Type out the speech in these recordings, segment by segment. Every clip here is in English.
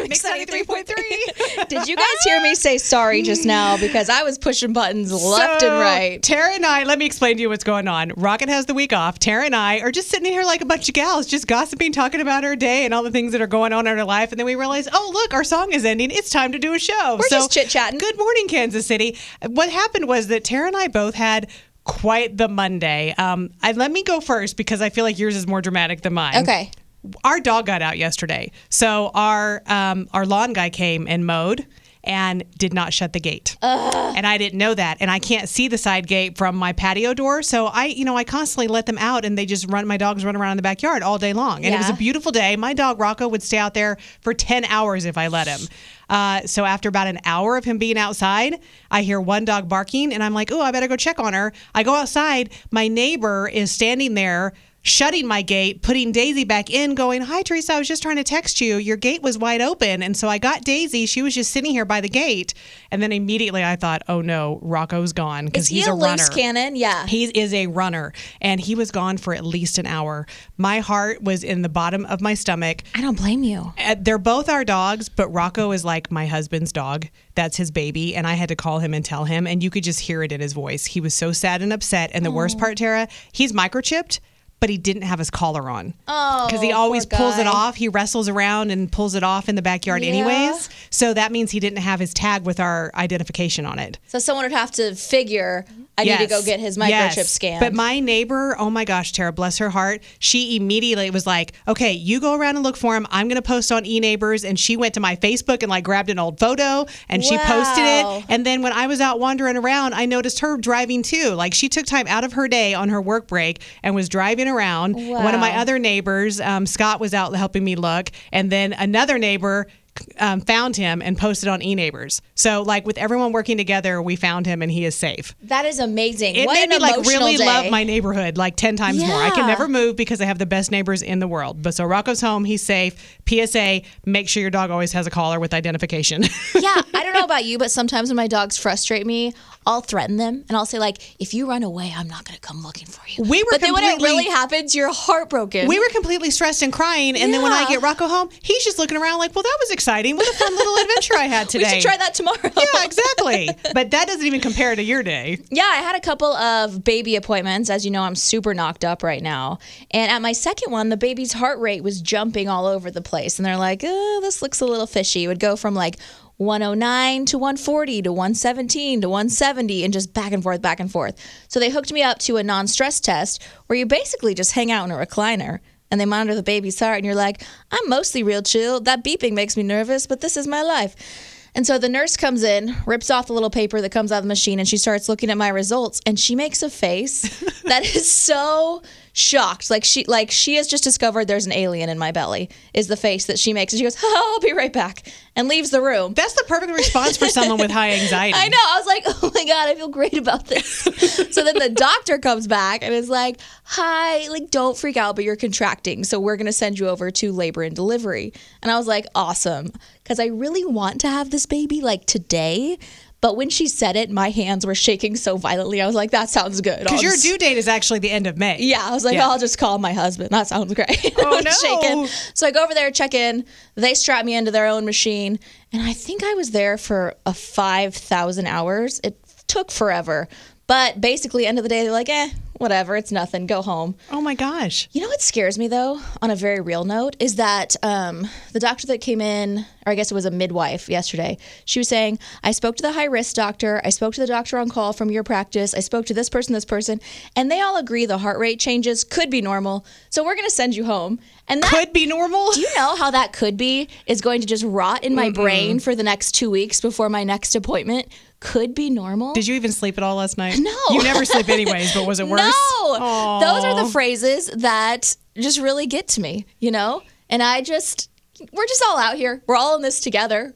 Mix 93.3. Did you guys hear me say sorry just now? Because I was pushing buttons left and right. Tara and I, let me explain to you what's going on. Rocket has the week off. Tara and I are just sitting here like a bunch of gals, just gossiping, talking about our day and all the things that are going on in our life. And then we realize, oh, look, our song is ending. It's time to do a show. We're just chit-chatting. Good morning, Kansas City. What happened was that Tara and I both had quite the Monday. Let me go first because I feel like yours is more dramatic than mine. Okay. Our dog got out yesterday. So our lawn guy came and mowed and did not shut the gate. And I didn't know that. And I can't see the side gate from my patio door. So I constantly let them out and they just my dogs run around in the backyard all day long. And it was a beautiful day. My dog Rocco would stay out there for 10 hours if I let him. So after about an hour of him being outside, I hear one dog barking and I'm like, oh, I better go check on her. I go outside. My neighbor is standing there shutting my gate, putting Daisy back in, going, hi, Teresa, I was just trying to text you. Your gate was wide open. And so I got Daisy. She was just sitting here by the gate. And then immediately I thought, oh, no, Rocco's gone because he's a runner. Is he a loose cannon? Yeah. He is a runner. And he was gone for at least an hour. My heart was in the bottom of my stomach. I don't blame you. They're both our dogs, but Rocco is like my husband's dog. That's his baby. And I had to call him and tell him. And you could just hear it in his voice. He was so sad and upset. And the worst part, Tara, he's microchipped. But he didn't have his collar on. Oh, because he always pulls it off. He wrestles around and pulls it off in the backyard anyways. So that means he didn't have his tag with our identification on it. So someone would have to figure, I need to go get his microchip scanned. But my neighbor, oh my gosh, Tara, bless her heart, she immediately was like, okay, you go around and look for him. I'm going to post on eNeighbors. And she went to my Facebook and like grabbed an old photo and she posted it. And then when I was out wandering around, I noticed her driving too. Like she took time out of her day on her work break and was driving around. One of my other neighbors, Scott, was out helping me look. And then another neighbor found him and posted on eNeighbors. So like with everyone working together, we found him and he is safe. That is amazing. It what made me like really day. love my neighborhood like 10 times more. I can never move because I have the best neighbors in the world. But so Rocco's home, he's safe. PSA, make sure your dog always has a collar with identification. Yeah, I don't know about you, but sometimes when my dogs frustrate me, I'll threaten them and I'll say like, if you run away, I'm not going to come looking for you. But then when it really happens, you're heartbroken. We were completely stressed and crying. And then when I get Rocco home, he's just looking around like, well, that was exciting. What a fun little adventure I had today. We should try that tomorrow. Yeah, exactly. But that doesn't even compare to your day. Yeah, I had a couple of baby appointments. As you know, I'm super knocked up right now. And at my second one, the baby's heart rate was jumping all over the place. And they're like, oh, this looks a little fishy. It would go from like 109 to 140 to 117 to 170 and just back and forth, back and forth. So they hooked me up to a non-stress test where you basically just hang out in a recliner and they monitor the baby's heart and you're like, I'm mostly real chill. That beeping makes me nervous, but this is my life. And so the nurse comes in, rips off the little paper that comes out of the machine, and she starts looking at my results, and she makes a face that is so shocked. Like she has just discovered there's an alien in my belly, is the face that she makes. And she goes, oh, I'll be right back, and leaves the room. That's the perfect response for someone with high anxiety. I know. I was like, oh my God, I feel great about this. So then the doctor comes back and is like, hi, like don't freak out, but you're contracting. So we're going to send you over to labor and delivery. And I was like, awesome. Because I really want to have this baby like today. But when she said it, my hands were shaking so violently. I was like, that sounds good. Because your due date is actually the end of May. Yeah. I was like, I'll just call my husband. That sounds great. Oh, no. Shaking. So I go over there, check in. They strap me into their own machine. And I think I was there for 5,000 hours. It took forever. But basically, end of the day, they're like, whatever, it's nothing, go home. Oh my gosh. You know what scares me, though, on a very real note, is that the doctor that came in, or I guess it was a midwife yesterday, she was saying, I spoke to the high-risk doctor, I spoke to the doctor on call from your practice, I spoke to this person, and they all agree the heart rate changes could be normal, so we're going to send you home. And that could be normal? Do you know how that could be is going to just rot in my brain for the next 2 weeks before my next appointment? Could be normal. Did you even sleep at all last night? No. You never sleep anyways, but was it worse? No. Aww. Those are the phrases that just really get to me, you know? And we're just all out here. We're all in this together.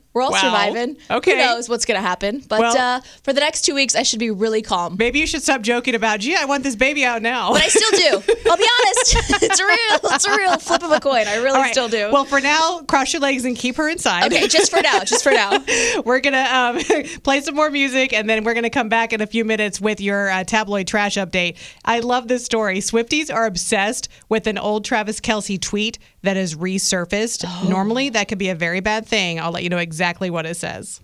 We're all Wow. surviving. Okay. Who knows what's going to happen? But for the next 2 weeks, I should be really calm. Maybe you should stop joking about, gee, I want this baby out now. But I still do. I'll be honest. It's real. It's a real flip of a coin. I really All right. still do. Well, for now, cross your legs and keep her inside. Okay, just for now. Just for now. We're going to play some more music, and then we're going to come back in a few minutes with your tabloid trash update. I love this story. Swifties are obsessed with an old Travis Kelce tweet that has resurfaced. Normally, that could be a very bad thing. I'll let you know exactly what it says.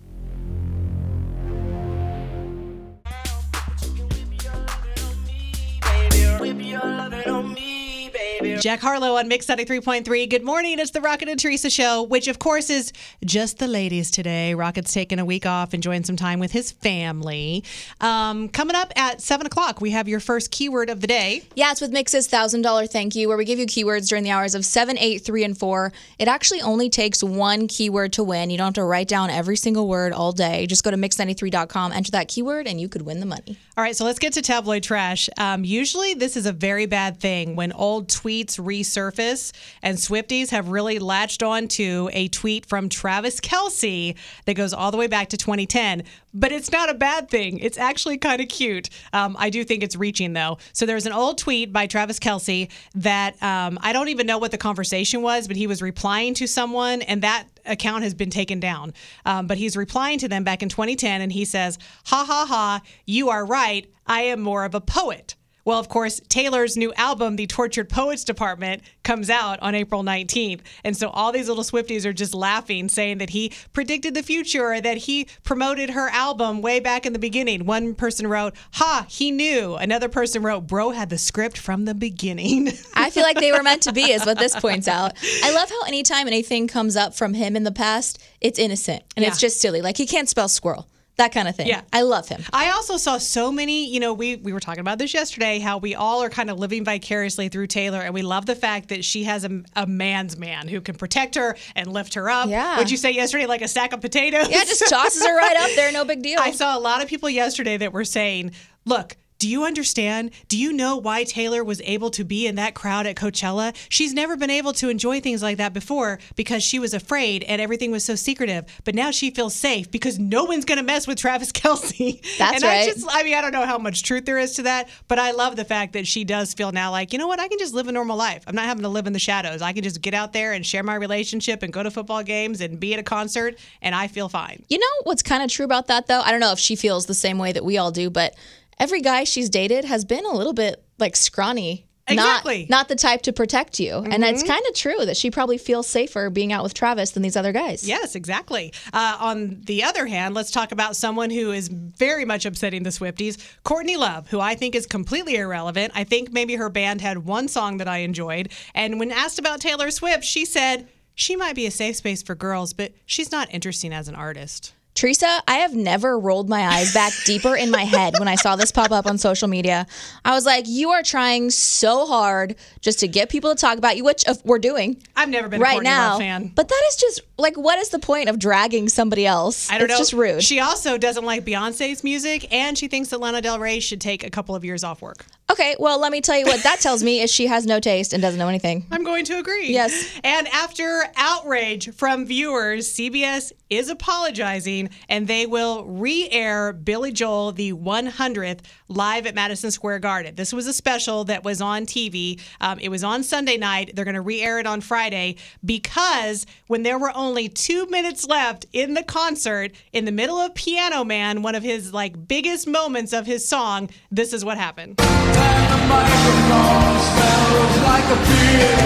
Jack Harlow on Mix 93.3. Good morning. It's the Rocket and Teresa show, which of course is just the ladies today. Rocket's taking a week off, enjoying some time with his family. Coming up at 7 o'clock, we have your first keyword of the day. Yeah, it's with Mix's $1,000 thank you, where we give you keywords during the hours of 7, 8, 3, and 4. It actually only takes one keyword to win. You don't have to write down every single word all day. Just go to mix93.com, enter that keyword, and you could win the money. All right, so let's get to tabloid trash. Usually this is a very bad thing when old tweets resurface, and Swifties have really latched on to a tweet from Travis Kelce that goes all the way back to 2010. But it's not a bad thing. It's actually kind of cute. I do think it's reaching, though. So there's an old tweet by Travis Kelce that I don't even know what the conversation was, but he was replying to someone, and that account has been taken down. But he's replying to them back in 2010, and he says, "Ha, ha, ha, you are right. I am more of a poet." Well, of course, Taylor's new album, The Tortured Poets Department, comes out on April 19th. And so all these little Swifties are just laughing, saying that he predicted the future or that he promoted her album way back in the beginning. One person wrote, "Ha, he knew." Another person wrote, "Bro had the script from the beginning." I feel like they were meant to be, is what this points out. I love how anytime anything comes up from him in the past, it's innocent and it's just silly. Like, he can't spell squirrel. That kind of thing. Yeah. I love him. I also saw so many, we were talking about this yesterday, how we all are kind of living vicariously through Taylor, and we love the fact that she has a man's man who can protect her and lift her up. Yeah. What'd you say yesterday, like a sack of potatoes? Yeah, just tosses her right up there. No big deal. I saw a lot of people yesterday that were saying, look, do you understand? Do you know why Taylor was able to be in that crowd at Coachella? She's never been able to enjoy things like that before because she was afraid and everything was so secretive. But now she feels safe because no one's going to mess with Travis Kelce. That's and right. I don't know how much truth there is to that, but I love the fact that she does feel now like, you know what? I can just live a normal life. I'm not having to live in the shadows. I can just get out there and share my relationship and go to football games and be at a concert, and I feel fine. You know what's kind of true about that, though? I don't know if she feels the same way that we all do, but every guy she's dated has been a little bit like scrawny. Exactly. Not the type to protect you. Mm-hmm. And it's kind of true that she probably feels safer being out with Travis than these other guys. Yes, exactly. On the other hand, let's talk about someone who is very much upsetting the Swifties, Courtney Love, who I think is completely irrelevant. I think maybe her band had one song that I enjoyed. And when asked about Taylor Swift, she said she might be a safe space for girls, but she's not interesting as an artist. Teresa, I have never rolled my eyes back deeper in my head when I saw this pop up on social media. I was like, you are trying so hard just to get people to talk about you, which we're doing. I've never been right a Courtney now, Love fan. But that is just, like, what is the point of dragging somebody else? I don't know. It's just rude. She also doesn't like Beyonce's music, and she thinks that Lana Del Rey should take a couple of years off work. Okay, well, let me tell you what that tells me is she has no taste and doesn't know anything. I'm going to agree. Yes. And after outrage from viewers, CBS is apologizing, and they will re-air Billy Joel, the 100th, live at Madison Square Garden. This was a special that was on TV. It was on Sunday night. They're going to re-air it on Friday because when there were only 2 minutes left in the concert, in the middle of Piano Man, one of his biggest moments of his song, this is what happened. And the microphone smells like a pig.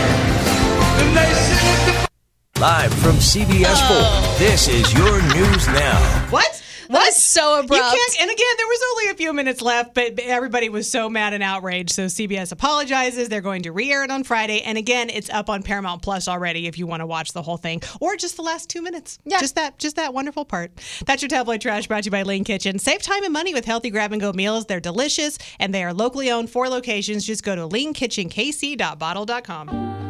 And they sit Live from CBS 4, this is your News Now. What? That is so abrupt. You can't, and again, there was only a few minutes left, but everybody was so mad and outraged. So CBS apologizes. They're going to re-air it on Friday. And again, it's up on Paramount Plus already if you want to watch the whole thing or just the last 2 minutes. Yeah. Just that wonderful part. That's your tabloid trash brought to you by Lean Kitchen. Save time and money with healthy grab-and-go meals. They're delicious, and they are locally owned, 4 locations. Just go to leankitchenkc.bottle.com.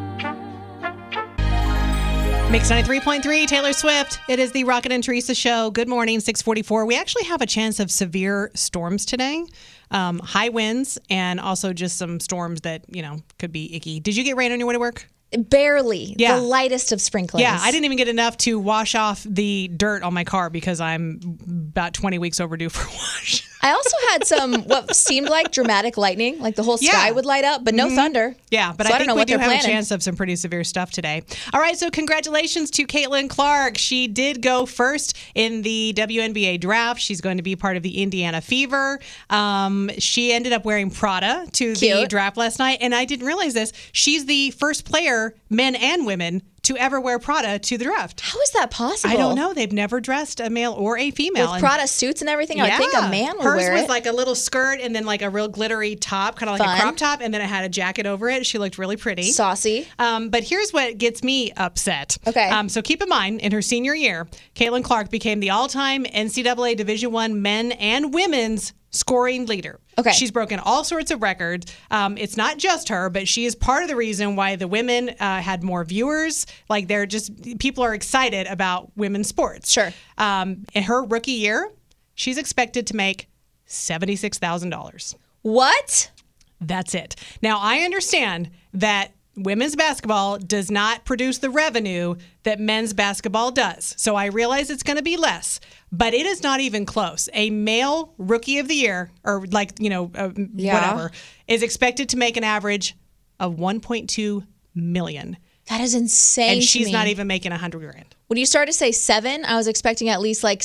Mix 93.3, Taylor Swift. It is the Rocket and Teresa show. Good morning, 644. We actually have a chance of severe storms today. High winds and also just some storms that, could be icky. Did you get rain on your way to work? Barely. Yeah. The lightest of sprinklings. Yeah, I didn't even get enough to wash off the dirt on my car because I'm about 20 weeks overdue for a wash. I also had some what seemed like dramatic lightning, like the whole sky Yeah. would light up, but no thunder. Yeah, but So I I don't think know we what do they're have planning. a chance of some pretty severe stuff today. All right, so congratulations to Caitlin Clark. She did go first in the WNBA draft. She's going to be part of the Indiana Fever. She ended up wearing Prada to the Cute. draft last night, and I didn't realize this. She's the first player, men and women, to ever wear Prada to the draft. How is that possible? I don't know. They've never dressed a male or a female. With And- Prada suits and everything, I would think a man would Hers wear was it. like a little skirt and then like a real glittery top, kind of like Fun. a crop top, and then it had a jacket over it. She looked really pretty. Saucy. But here's what gets me upset. Okay. So keep in mind, in her senior year, Caitlin Clark became the all-time NCAA Division I men and women's scoring leader. Okay. She's broken all sorts of records. It's not just her, but she is part of the reason why the women had more viewers. Like they're just, people are excited about women's sports. Sure. In her rookie year, she's expected to make $76,000. What? That's it. Now, I understand that women's basketball does not produce the revenue that men's basketball does. So I realize it's going to be less, but it is not even close. A male rookie of the year, or like, whatever, is expected to make an average of $1.2 million. That is insane. And to she's me. not even making $100,000. When you started to say 7, I was expecting at least like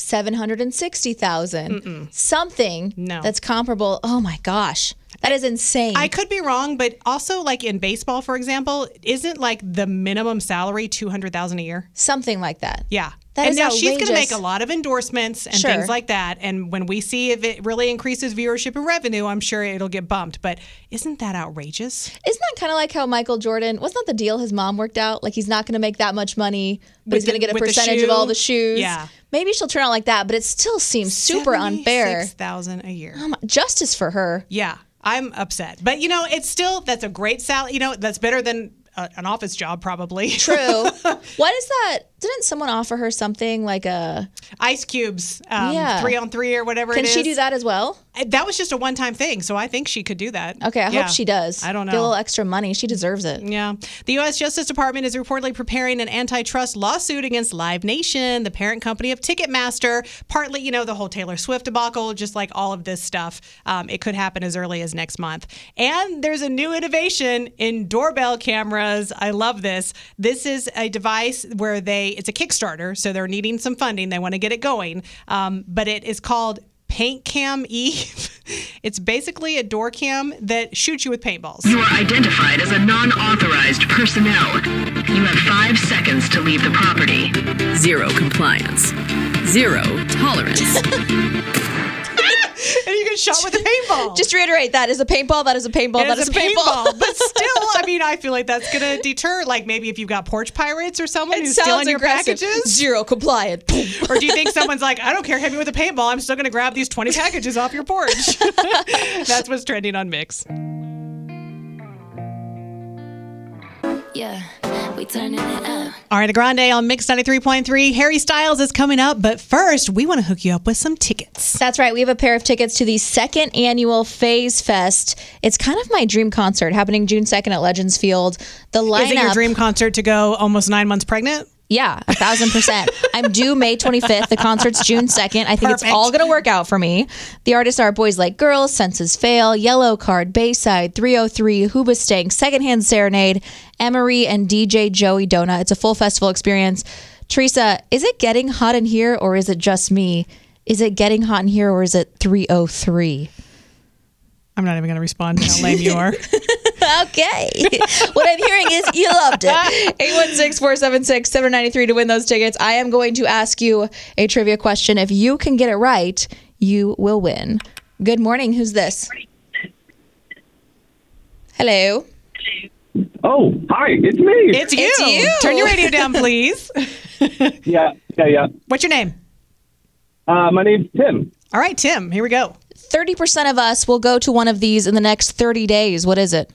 760,000. Something No. that's comparable. Oh my gosh. That is insane. I could be wrong, but also like in baseball, for example, isn't like the minimum salary $200,000 a year? Something like that. Yeah. That and is now she's going to outrageous. make a lot of endorsements and Sure. things like that. And when we see if it really increases viewership and revenue, I'm sure it'll get bumped. But isn't that outrageous? Isn't that kind of like how Michael Jordan, wasn't that the deal his mom worked out? Like he's not going to make that much money, but he's going to get a with the percentage of shoe? all the shoes. Yeah. Maybe she'll turn out like that, but it still seems super unfair. $76,000 a year. Justice for her. Yeah, I'm upset. But, it's still, that's a great salary. That's better than an office job probably. True. What is that? Didn't someone offer her something like a... Ice Cubes, Yeah. 3-on-3 or whatever it Can is. she do that as well? That was just a one-time thing, so I think she could do that. Okay, I Yeah. hope she does. I don't know. Get a little extra money. She deserves it. Yeah. The U.S. Justice Department is reportedly preparing an antitrust lawsuit against Live Nation, the parent company of Ticketmaster. Partly, the whole Taylor Swift debacle, just like all of this stuff. It could happen as early as next month. And there's a new innovation in doorbell cameras. I love this. This is a device where it's a Kickstarter, so they're needing some funding. They want to get it going. But it is called Paint Cam Eve. It's basically a door cam that shoots you with paintballs. You are identified as a non-authorized personnel. You have 5 seconds to leave the property. 0 compliance. 0 tolerance. And you get shot with a paintball. Just to reiterate, that is a paintball. That is a paintball. It That is is a a paintball. But still, I feel like that's going to deter, like maybe if you've got porch pirates or someone It who's sounds stealing your aggressive. packages. 0 compliant. Or do you think someone's like, I don't care, hit me with a paintball. I'm still going to grab these 20 packages off your porch. That's what's trending on Mix. Yeah, we turning it up. Ariana Grande on Mix 93.3. Harry Styles is coming up, but first, we want to hook you up with some tickets. That's right. We have a pair of tickets to the 2nd annual Phase Fest. It's kind of my dream concert happening June 2nd at Legends Field. The lineup. Is it your dream concert to go almost 9 months pregnant? Yeah, 1,000%. I'm due May 25th. The concert's June 2nd. I think it's Perfect. all going to work out for me. The artists are Boys Like Girls, Senses Fail, Yellow Card, Bayside, 303, Hoobastank, Secondhand Serenade, Emery, and DJ Joey Dona. It's a full festival experience. Teresa, is it getting hot in here or is it just me? Is it getting hot in here or is it 303? I'm not even going to respond to how lame you are. Okay. What I'm hearing is you loved it. 816-476-793 to win those tickets. I am going to ask you a trivia question. If you can get it right, you will win. Good morning. Who's this? Hello. Oh, hi, it's me. It's you. It's you. Turn your radio down, please. Yeah. What's your name? My name's Tim. All right, Tim, here we go. 30% of us will go to one of these in the next 30 days. What is it?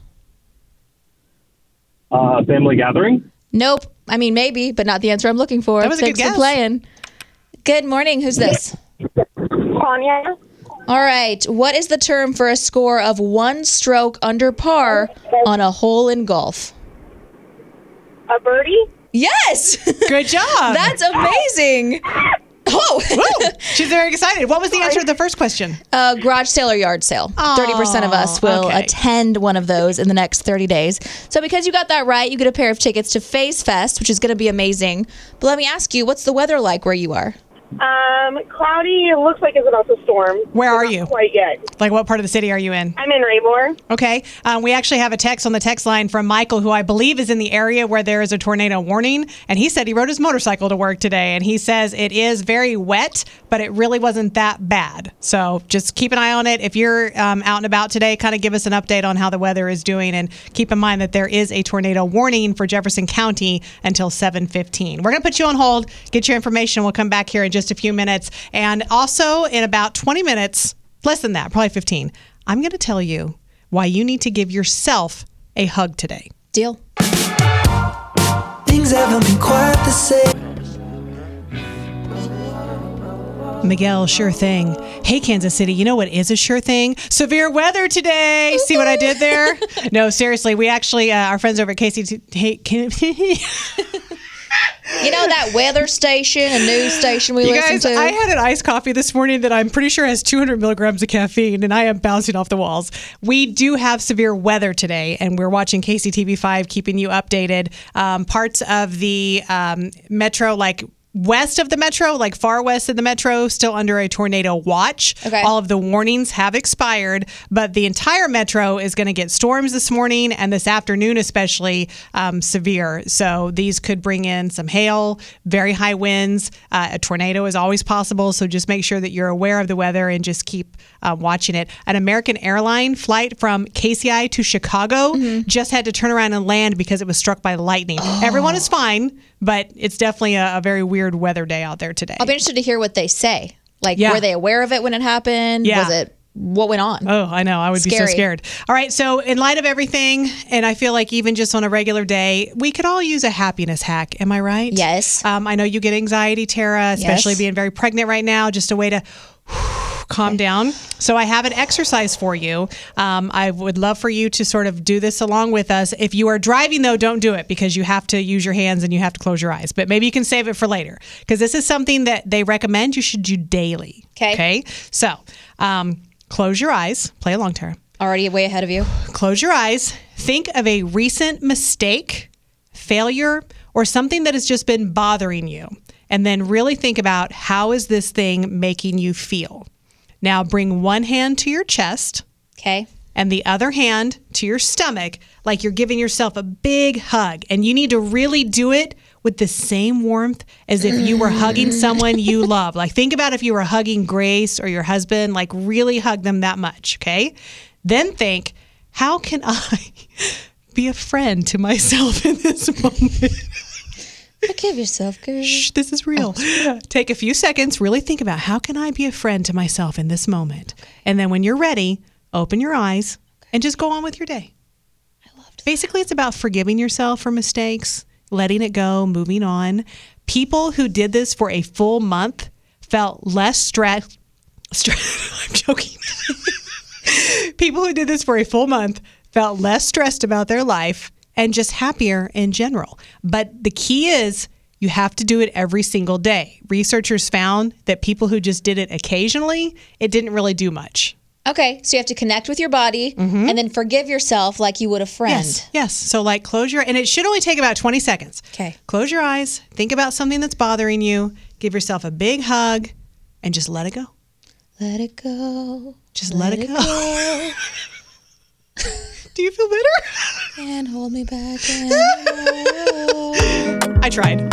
Family gathering. Nope. I mean, maybe, but not the answer I'm looking for. That was a good Thanks for guess. playing. Good morning. Who's this? Tanya. All right. What is the term for a score of 1 stroke under par on a hole in golf? A birdie? Yes. Good job. That's amazing. Oh. Woo! She's very excited. What was the answer to the first question? Garage sale or yard sale. 30% of us will attend one of those in the next 30 days. So because you got that right, you get a pair of tickets to Phase Fest, which is going to be amazing. But let me ask you, what's the weather like where you are? Cloudy. It looks like it's about to storm. Where are you? Not quite yet. Like what part of the city are you in? I'm in Raymore. Okay. We actually have a text on the text line from Michael, who I believe is in the area where there is a tornado warning. And he said he rode his motorcycle to work today. And he says it is very wet, but it really wasn't that bad. So just keep an eye on it. If you're out and about today, kind of give us an update on how the weather is doing. And keep in mind that there is a tornado warning for Jefferson County until 7:15. We're going to put you on hold, get your information. We'll come back here in just a few minutes. And also in about 20 minutes, less than that, probably 15, I'm going to tell you why you need to give yourself a hug today. Deal. Things haven't been quite the same. Miguel, sure thing. Hey, Kansas City, you know what is a sure thing? Severe weather today. See what I did there? No, seriously, we actually, our friends over at KCT... You know that weather station, a news station we listen to? I had an iced coffee this morning that I'm pretty sure has 200 milligrams of caffeine, and I am bouncing off the walls. We do have severe weather today, and we're watching KCTV5, keeping you updated. Parts of the metro, like west of the metro, like far west of the metro, still under a tornado watch. Okay. All of the warnings have expired, but the entire metro is going to get storms this morning and this afternoon, especially severe. So these could bring in some hail, very high winds. A tornado is always possible. So just make sure that you're aware of the weather and just keep watching it. An American airline flight from KCI to Chicago just had to turn around and land because it was struck by lightning. Everyone is fine, but it's definitely a very weird weather day out there today. I'll be interested to hear what they say. Like, Yeah. were they aware of it when it happened? Yeah. Was it, what went on? Oh, I know. I would be so Scary. scared. All right. So in light of everything, and I feel like even just on a regular day, we could all use a happiness hack. Am I right? Yes. I know you get anxiety, Tara, especially Yes. being very pregnant right now, just a way to calm down. So I have an exercise for you. I would love for you to sort of do this along with us. If you are driving, though, don't do it because you have to use your hands and you have to close your eyes. But maybe you can save it for later because this is something that they recommend you should do daily. Okay. So close your eyes. Play along, Tara. Already way ahead of you. Close your eyes. Think of a recent mistake, failure, or something that has just been bothering you. And then really think about how is this thing making you feel. Now bring one hand to your chest Okay. and the other hand to your stomach like you're giving yourself a big hug. And you need to really do it with the same warmth as if you were hugging someone you love. Like think about if you were hugging Grace or your husband, like really hug them that much, okay? Then think, how can I be a friend to myself in this moment? Forgive yourself, girl. Shh, this is real. Take a few seconds, really think about how can I be a friend to myself in this moment? And then when you're ready, open your eyes and just go on with your day. I loved that. Basically, it's about forgiving yourself for mistakes, letting it go, moving on. People who did this for a full month felt less stressed. I'm joking. People who did this for a full month felt less stressed about their life and just happier in general. But the key is you have to do it every single day. Researchers found that people who just did it occasionally, it didn't really do much. Okay, so you have to connect with your body and then forgive yourself like you would a friend. Yes. So like close your, and it should only take about 20 seconds. Okay. Close your eyes, think about something that's bothering you, give yourself a big hug, and just let it go. Let it go. Just let it go. Do you feel better? And hold me back anymore. I tried.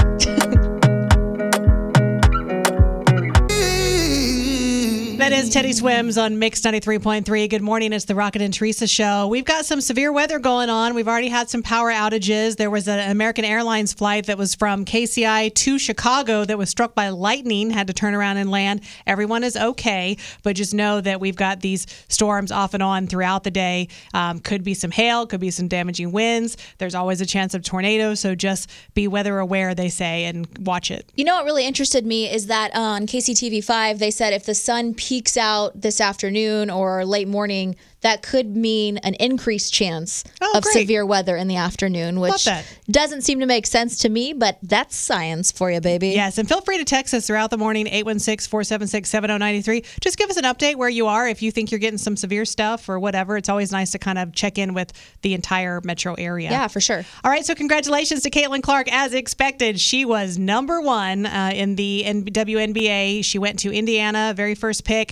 That is Teddy Swims on Mix 93.3. Good morning. It's the Rocket and Teresa show. We've got some severe weather going on. We've already had some power outages. There was an American Airlines flight that was from KCI to Chicago that was struck by lightning, had to turn around and land. Everyone is okay, but just know that we've got these storms off and on throughout the day. Could be some hail, could be some damaging winds. There's always a chance of tornadoes, so just be weather aware, they say, and watch it. You know what really interested me is that on KCTV5, they said if the sun peaks out this afternoon or late morning, that could mean an increased chance of great. severe weather in the afternoon, which that. doesn't seem to make sense to me, but that's science for you, baby. Yes, and feel free to text us throughout the morning, 816-476-7093. Just give us an update where you are if you think you're getting some severe stuff or whatever. It's always nice to kind of check in with the entire metro area. Yeah, for sure. All right, so congratulations to Caitlin Clark. As expected, she was number one in the WNBA. She went to Indiana, very first pick.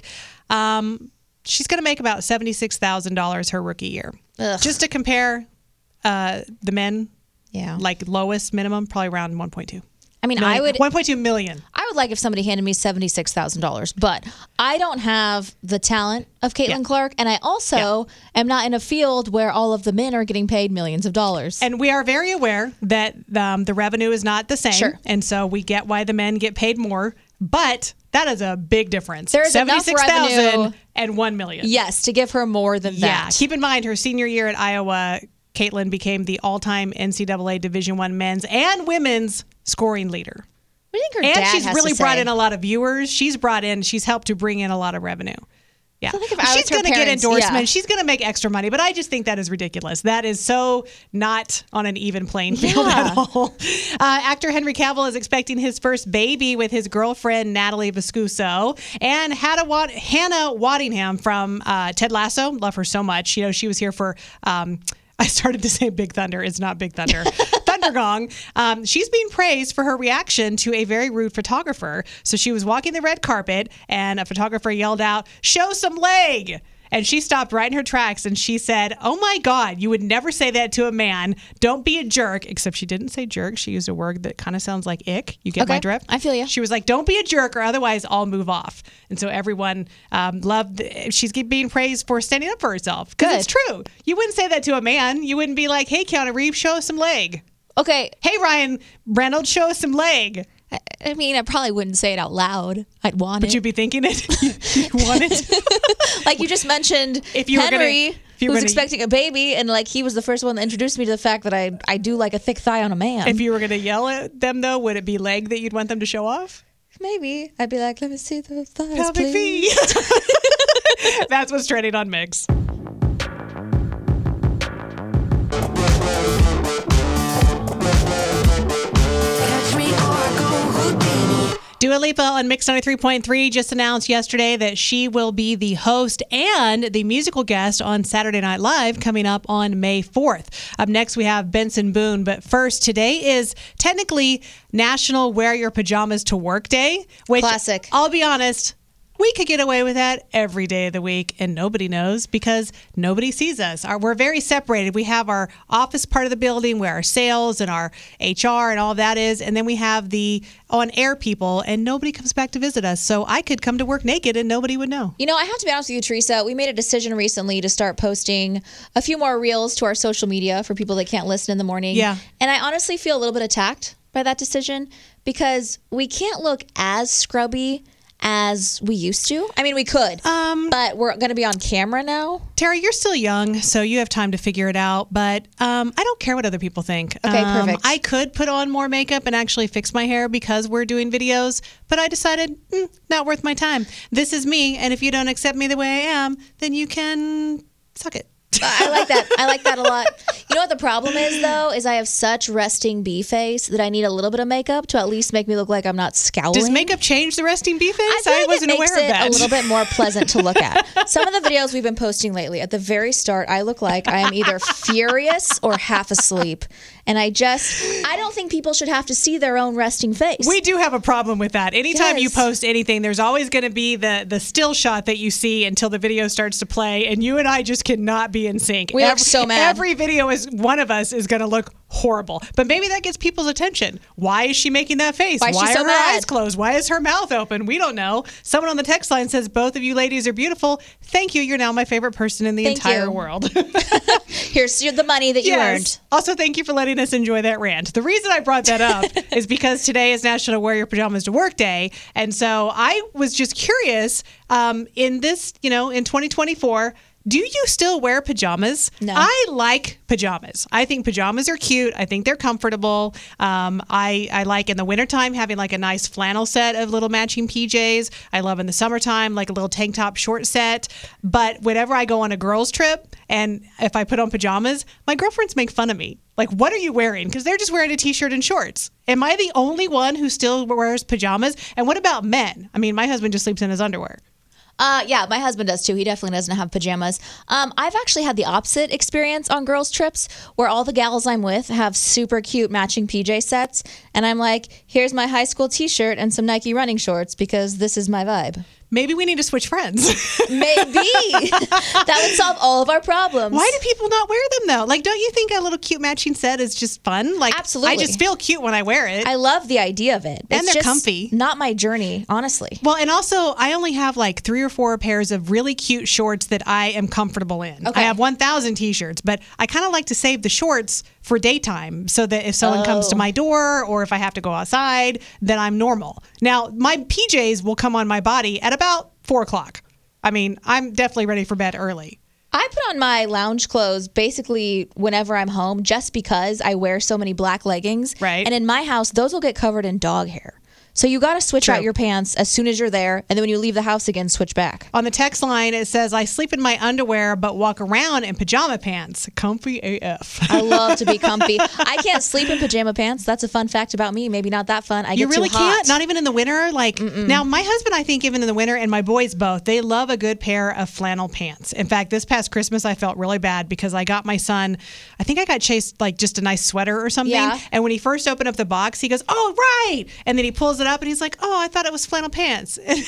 She's going to make about $76,000 her rookie year. Ugh. Just to compare the men, Yeah. like lowest minimum, probably around 1.2. I mean, million. I would 1.2 million. I would like if somebody handed me $76,000, but I don't have the talent of Caitlin Clark, and I also am not in a field where all of the men are getting paid millions of dollars. And we are very aware that the revenue is not the same. Sure. And so we get why the men get paid more, but that is a big difference. There's enough 76,000 revenue. and 1 million. Yes, to give her more than Yeah. that. Keep in mind, her senior year at Iowa, Caitlin became the all-time NCAA Division I men's and women's scoring leader. What do you think her And dad she's has really to brought say? in a lot of viewers. She's helped to bring in a lot of revenue. Yeah. feel like if I was She's her going to get parents, endorsements. yeah. She's going to make extra money, but I just think that is ridiculous. That is so not on an even playing field at all. Actor Henry Cavill is expecting his first baby with his girlfriend, Natalie Vescuso, and Hannah Waddingham from Ted Lasso. Love her so much. You know, she was here for... I started to say Big Thunder. It's not Big Thunder. Thundergong. She's being praised for her reaction to a very rude photographer. So she was walking the red carpet and a photographer yelled out, "Show some leg." And she stopped right in her tracks and she said, "Oh my God, you would never say that to a man. Don't be a jerk." Except she didn't say jerk. She used a word that kind of sounds like ick. You get my drift? I feel you. She was like, "Don't be a jerk or otherwise I'll move off." And so everyone loved, she's being praised for standing up for herself. Because it's true. You wouldn't say that to a man. You wouldn't be like, "Hey, Keanu Reeves, show us some leg." Okay. "Hey, Ryan Reynolds, show us some leg." I mean, I probably wouldn't say it out loud. I'd want it. But you'd be thinking it. You want it. Like you just mentioned, If you were Henry, gonna- who's expecting a baby, and like he was the first one that introduced me to the fact that I do like a thick thigh on a man. If you were going to yell at them, though, would it be leg that you'd want them to show off? Maybe. I'd be like, "Let me see the thighs, Pelvic please." feet. That's what's trending on Mix. Dua Lipa on Mix 93.3 just announced yesterday that she will be the host and the musical guest on Saturday Night Live coming up on May 4th. Up next, we have Benson Boone. But first, today is technically National Wear Your Pajamas to Work Day. Which, Classic. I'll be honest, we could get away with that every day of the week and nobody knows because nobody sees us. We're very separated. We have our office part of the building where our sales and our HR and all of that is. And then we have the on-air people and nobody comes back to visit us. So I could come to work naked and nobody would know. You know, I have to be honest with you, Teresa. We made a decision recently to start posting a few more reels to our social media for people that can't listen in the morning. Yeah. And I honestly feel a little bit attacked by that decision because we can't look as scrubby as we used to. I mean, we could, but we're going to be on camera now. Tara, you're still young, so you have time to figure it out. But I don't care what other people think. Okay, perfect. I could put on more makeup and actually fix my hair because we're doing videos, but I decided, not worth my time. This is me, and if you don't accept me the way I am, then you can suck it. I like that. I like that a lot. You know what the problem is, though, is I have such resting bee face that I need a little bit of makeup to at least make me look like I'm not scowling. Does makeup change the resting bee face? I feel like wasn't it makes aware of that. it a little bit more pleasant to look at. Some of the videos we've been posting lately, at the very start, I look like I am either furious or half asleep. And I don't think people should have to see their own resting face. We do have a problem with that. Anytime you Yes. post anything, there's always going to be the still shot that you see until the video starts to play, and you and I just cannot be in sync. We look so mad. Every video is one of us is going to look horrible, but maybe that gets people's attention. Why is she making that face? Why is she so are her mad? eyes closed? Why is her mouth open? We don't know. Someone on the text line says both of you ladies are beautiful. Thank you. You're now my favorite person in the Thank entire you. world. Here's the money that you earned. Also, thank you for letting us enjoy that rant. The reason I brought that up is because today is National Wear Your Pajamas to Work Day. And so I was just curious, in 2024, Do you still wear pajamas? No. I like pajamas. I think pajamas are cute. I think they're comfortable. I like in the wintertime having like a nice flannel set of little matching PJs. I love in the summertime like a little tank top short set. But whenever I go on a girls trip and if I put on pajamas, my girlfriends make fun of me. Like, what are you wearing? Because they're just wearing a t-shirt and shorts. Am I the only one who still wears pajamas? And what about men? I mean, my husband just sleeps in his underwear. Yeah, my husband does too. He definitely doesn't have pajamas. I've actually had the opposite experience on girls' trips where all the gals I'm with have super cute matching PJ sets. And I'm like, here's my high school t-shirt and some Nike running shorts because this is my vibe. Maybe we need to switch friends. Maybe. That would solve all of our problems. Why do people not wear them, though? Like, don't you think a little cute matching set is just fun? Like, Absolutely. I just feel cute when I wear it. I love the idea of it. And It's they're just comfy. Not my journey, honestly. Well, and also, I only have like 3 or 4 pairs of really cute shorts that I am comfortable in. Okay. I have 1,000 t-shirts, but I kind of like to save the shorts for daytime so that if someone comes to my door or if I have to go outside, then I'm normal. Now, my PJs will come on my body at about 4 o'clock. I mean, I'm definitely ready for bed early. I put on my lounge clothes basically whenever I'm home just because I wear so many black leggings. Right. And in my house, those will get covered in dog hair. So you got to switch out your pants as soon as you're there. And then when you leave the house again, switch back. On the text line, it says, I sleep in my underwear but walk around in pajama pants. Comfy AF. I love to be comfy. I can't sleep in pajama pants. That's a fun fact about me. Maybe not that fun. I get You really too hot. can't? Not even in the winter? Like, now, my husband, I think, even in the winter, and my boys both, they love a good pair of flannel pants. In fact, this past Christmas, I felt really bad because I got my son, I think I got chased like just a nice sweater or something. Yeah. And when he first opened up the box, he goes, oh, right. And then he pulls it up and he's like, oh, I thought it was flannel pants. And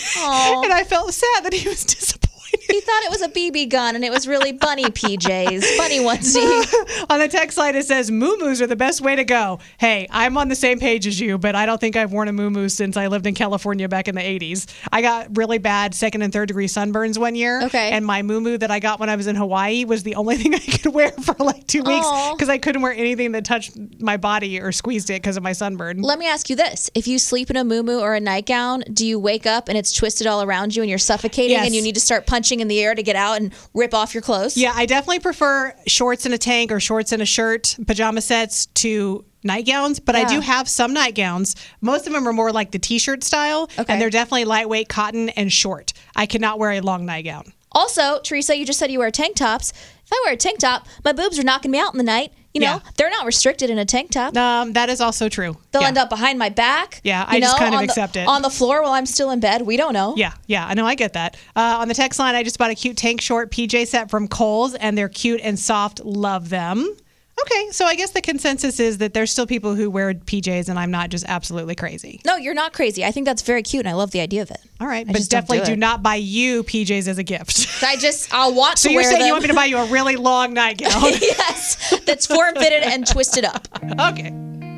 I felt sad that he was disappointed. He thought it was a BB gun and it was really bunny PJs, bunny onesie. On the text line, it says, moo-moos are the best way to go. Hey, I'm on the same page as you, but I don't think I've worn a moo-moo since I lived in California back in the 80s. I got really bad 2nd and 3rd degree sunburns one year. Okay. And my moo-moo that I got when I was in Hawaii was the only thing I could wear for like 2 weeks because I couldn't wear anything that touched my body or squeezed it because of my sunburn. Let me ask you this. If you sleep in a muumuu or a nightgown, do you wake up and it's twisted all around you and you're suffocating Yes. and you need to start punching in the air to get out and rip off your clothes? Yeah, I definitely prefer shorts in a tank or shorts in a shirt, pajama sets to nightgowns, but I do have some nightgowns. Most of them are more like the t-shirt style, and they're definitely lightweight cotton and short. I cannot wear a long nightgown. Also, Teresa, you just said you wear tank tops. If I wear a tank top, my boobs are knocking me out in the night. You know, they're not restricted in a tank top. That is also true. They'll end up behind my back. Yeah, I just kind of accept it. On the floor while I'm still in bed. We don't know. Yeah, I know, I get that. On the text line, I just bought a cute tank short PJ set from Kohl's, and they're cute and soft. Love them. Okay, so I guess the consensus is that there's still people who wear PJs, and I'm not just absolutely crazy. No, you're not crazy. I think that's very cute, and I love the idea of it. All right, I but just don't definitely do do it. not buy you PJs as a gift. I'll want So to you're wear saying them. you want me to buy you a really long nightgown? Yes, that's form-fitted and twisted up. Okay.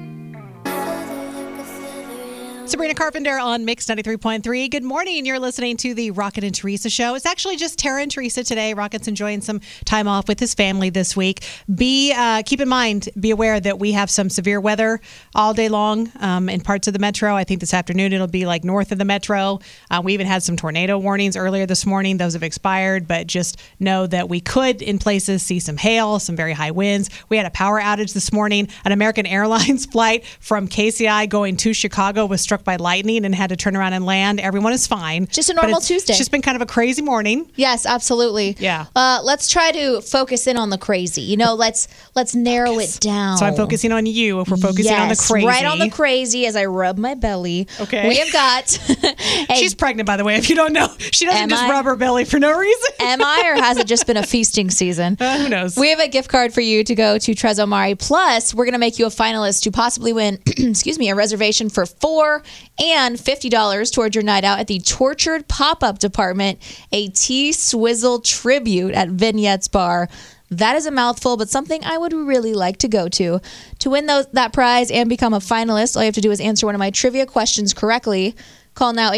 Sabrina Carpenter on Mix 93.3. Good morning. You're listening to the Rocket and Teresa show. It's actually just Tara and Teresa today. Rocket's enjoying some time off with his family this week. Keep in mind, be aware that we have some severe weather all day long in parts of the metro. I think this afternoon it'll be like north of the metro. We even had some tornado warnings earlier this morning. Those have expired, but just know that we could in places see some hail, some very high winds. We had a power outage this morning. An American Airlines flight from KCI going to Chicago was struck by lightning and had to turn around and land. Everyone is fine. Just a normal Tuesday. It's just been kind of a crazy morning. Yes, absolutely. Yeah. Let's try to focus in on the crazy. You know, let's narrow it down. So I'm focusing on you if we're focusing on the crazy. Right on the crazy as I rub my belly. Okay. We have got She's pregnant, by the way, if you don't know. She doesn't just rub her belly for no reason. Am I, or has it just been a feasting season? Who knows? We have a gift card for you to go to Trezzo Mari. Plus, we're going to make you a finalist to possibly win, a reservation for 4 and $50 towards your night out at the Tortured Pop-Up Department, a T-Swizzle tribute at Vignettes Bar. That is a mouthful, but something I would really like to go to. To win that prize and become a finalist, all you have to do is answer one of my trivia questions correctly. Call now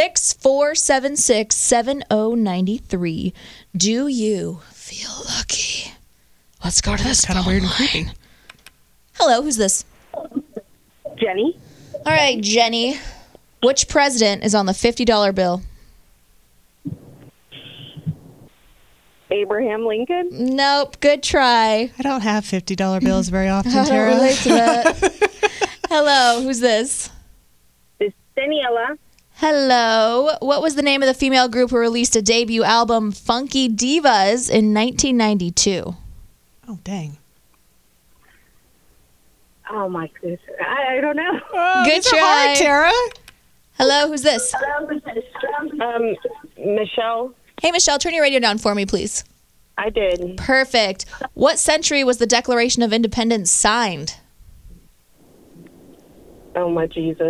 816-476-7093. Do you feel lucky? Let's go to this. Kind of weird and creepy. Hello, who's this? Jenny. All right, Jenny. Which president is on the $50 bill? Abraham Lincoln. Nope. Good try. I don't have $50 bills very often, I don't Tara. relate to that. Hello. Who's this? It's Daniela. Hello. What was the name of the female group who released a debut album, Funky Divas, in 1992? Oh, dang. Oh my goodness. I don't know. Good these are try. hard, Tara. Hello. Who's this? Michelle. Hey, Michelle, turn your radio down for me, please. I did. Perfect. What century was the Declaration of Independence signed? Oh my Jesus.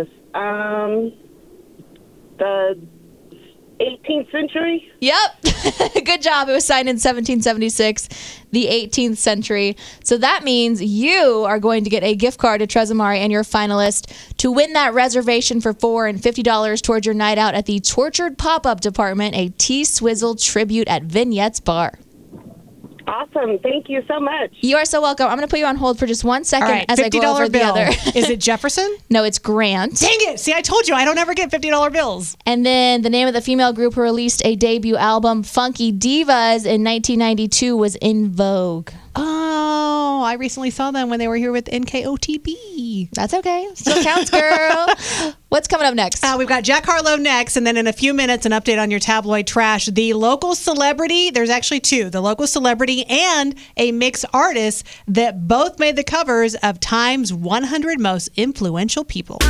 The 18th century. Yep. Good job. It was signed in 1776, the 18th century. So that means you are going to get a gift card to Trezamari and your finalist to win that reservation for $4 and $50 towards your night out at the Tortured Pop-Up Department, a T-Swizzle tribute at Vignettes Bar. Awesome. Thank you so much. You are so welcome. I'm going to put you on hold for just 1 second All right, as I go over $50 bill. the other. Is it Jefferson? No, it's Grant. Dang it. See, I told you I don't ever get $50 bills. And then the name of the female group who released a debut album, Funky Divas, in 1992 was In Vogue. Oh, I recently saw them when they were here with NKOTB. That's okay. Still counts, girl. What's coming up next? We've got Jack Harlow next, and then in a few minutes, an update on your tabloid trash. The local celebrity, there's actually two, the local celebrity and a mixed artist that both made the covers of Time's 100 Most Influential People.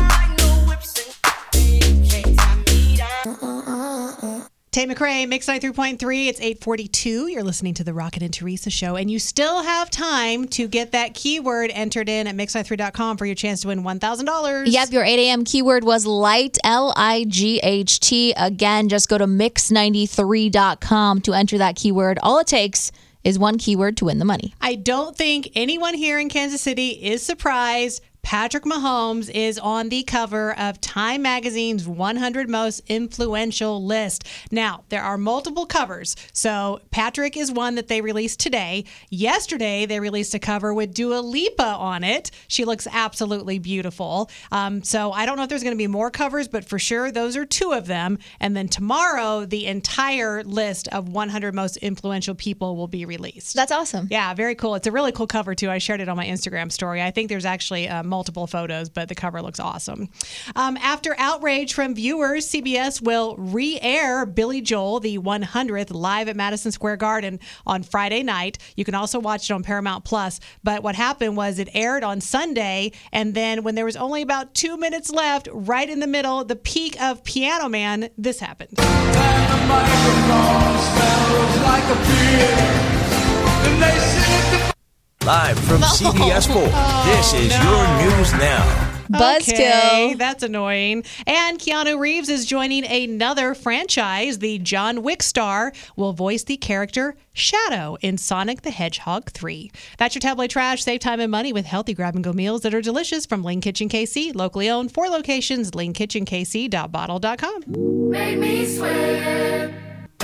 Tate McRae, Mix 93.3. It's 8:42. You're listening to the Rocket and Teresa Show, and you still have time to get that keyword entered in at mix93.com for your chance to win $1,000. Yep, your 8 a.m. keyword was light, L-I-G-H-T. Again, just go to mix93.com to enter that keyword. All it takes is one keyword to win the money. I don't think anyone here in Kansas City is surprised. Patrick Mahomes is on the cover of Time Magazine's 100 Most Influential list. Now, there are multiple covers. So Patrick is one that they released today. Yesterday, they released a cover with Dua Lipa on it. She looks absolutely beautiful. So I don't know if there's going to be more covers, but for sure, those are two of them. And then tomorrow, the entire list of 100 Most Influential People will be released. That's awesome. Yeah, very cool. It's a really cool cover, too. I shared it on my Instagram story. I think there's actually multiple photos, but the cover looks awesome. After outrage from viewers, CBS will re-air Billy Joel, the 100th, live at Madison Square Garden on Friday night. You can also watch it on Paramount Plus. But what happened was it aired on Sunday, and then when there was only about 2 minutes left, right in the middle, the peak of Piano Man, this happened. And the microphone smells like a beer. And they sing it to Live from CBS 4, this is your News Now. Buzzkill. Okay, that's annoying. And Keanu Reeves is joining another franchise. The John Wick star will voice the character Shadow in Sonic the Hedgehog 3. That's your tabloid trash. Save time and money with healthy grab-and-go meals that are delicious from Lean Kitchen KC. Locally owned, 4 locations, leankitchenkc.bottle.com. make me sweat.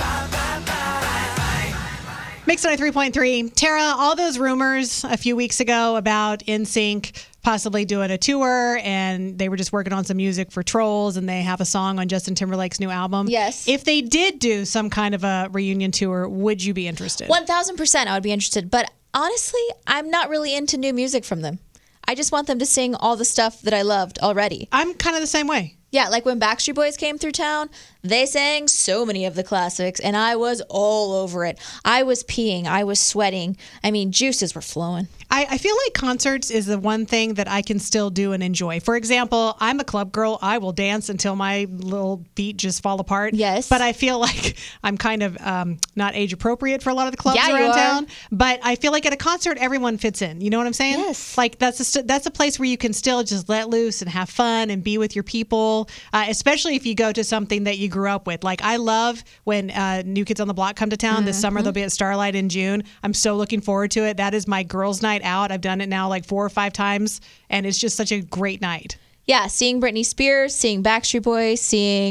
Mix 93.3. Tara, all those rumors a few weeks ago about NSYNC possibly doing a tour, and they were just working on some music for Trolls, and they have a song on Justin Timberlake's new album. Yes. If they did do some kind of a reunion tour, would you be interested? 1,000% I would be interested. But honestly, I'm not really into new music from them. I just want them to sing all the stuff that I loved already. I'm kind of the same way. Yeah, like when Backstreet Boys came through town, they sang so many of the classics, and I was all over it. I was peeing. I was sweating. I mean, juices were flowing. I feel like concerts is the one thing that I can still do and enjoy. For example, I'm a club girl. I will dance until my little feet just fall apart. Yes. But I feel like I'm kind of not age appropriate for a lot of the clubs Yeah, you around are. town. But I feel like at a concert, everyone fits in. You know what I'm saying? Yes. Like that's a place where you can still just let loose and have fun and be with your people, especially if you go to something that you grew up with. Like I love when New Kids on the Block come to town. This summer they'll be at Starlight in June. I'm so looking forward to it. That is my girls' night out. I've done it now like 4 or 5 times, and it's just such a great night. Yeah, seeing Britney Spears, seeing Backstreet Boys, seeing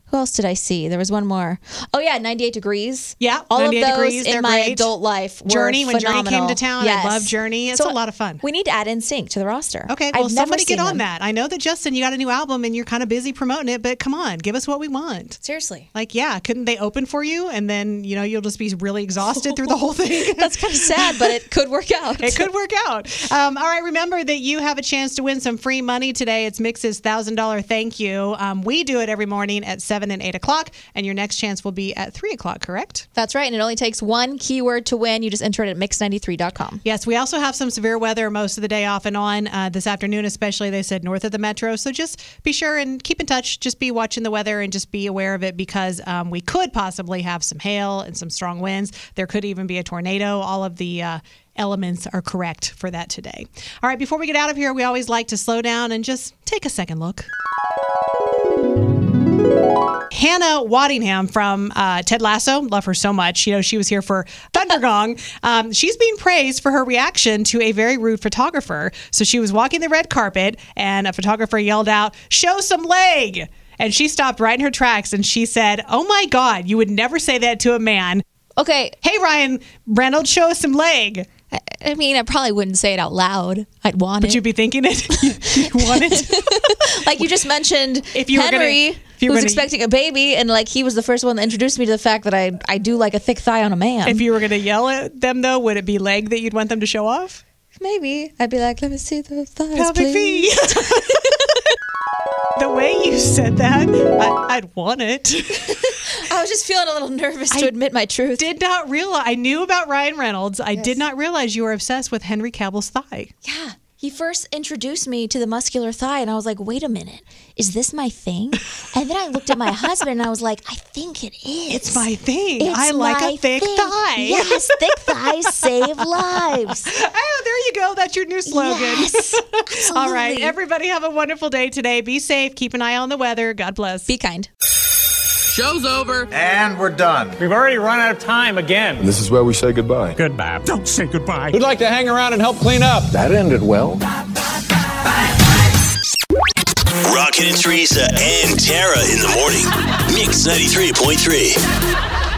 Who else did I see? There was one more. Oh yeah, 98 Degrees. Yeah, all of 98 those Degrees, in they're my great. adult life were Journey, when Journey phenomenal. came to town, Yes. I love Journey. It's a lot of fun. We need to add NSYNC to the roster. Okay, well, I've never somebody get seen on them. that. I know that, Justin, you got a new album and you're kind of busy promoting it, but come on, give us what we want. Seriously. Like, yeah, couldn't they open for you? And then, you'll just be really exhausted through the whole thing. That's kind of sad, but it could work out. It could work out. All right, remember that you have a chance to win some free money today. It's Mix's $1,000 thank you. We do it every morning at 7 and 8 o'clock, and your next chance will be at 3 o'clock, correct? That's right, and it only takes one keyword to win. You just enter it at mix93.com. Yes, we also have some severe weather most of the day off and on. This afternoon especially, they said north of the metro. So just be sure and keep in touch. Just be watching the weather and just be aware of it because we could possibly have some hail and some strong winds. There could even be a tornado. All of the elements are correct for that today. All right, before we get out of here, we always like to slow down and just take a second look. Hannah Waddingham from Ted Lasso, love her so much. She was here for Thundergong. She's being praised for her reaction to a very rude photographer. So she was walking the red carpet and a photographer yelled out, "Show some leg." And she stopped right in her tracks and she said, "Oh my God, you would never say that to a man." Okay. Hey, Ryan Reynolds, show us some leg. I mean, I probably wouldn't say it out loud. I'd want But it. you'd be thinking it. You want it. Like you just mentioned, If you were Henry, gonna- if you who were was gonna- expecting a baby, and like he was the first one that introduced me to the fact that I do like a thick thigh on a man. If you were going to yell at them, though, would it be leg that you'd want them to show off? Maybe I'd be like, "Let me see the thighs, Pelvic please." The way you said that, I'd want it. I was just feeling a little nervous to admit my truth. Did not realize. I knew about Ryan Reynolds. I did not realize you were obsessed with Henry Cavill's thigh. Yeah. He first introduced me to the muscular thigh, and I was like, wait a minute, is this my thing? And then I looked at my husband, and I was like, I think it is. It's my thing. It's I like my a thick thing. thigh. Yes, thick thighs save lives. Oh, there you go. That's your new slogan. Yes, All right. absolutely. Everybody have a wonderful day today. Be safe. Keep an eye on the weather. God bless. Be kind. Show's over. And we're done. We've already run out of time again. And this is where we say goodbye. Goodbye. Don't say goodbye. Who'd like to hang around and help clean up? That ended well. Rocket and Teresa and Tara in the morning. Mix 93.3.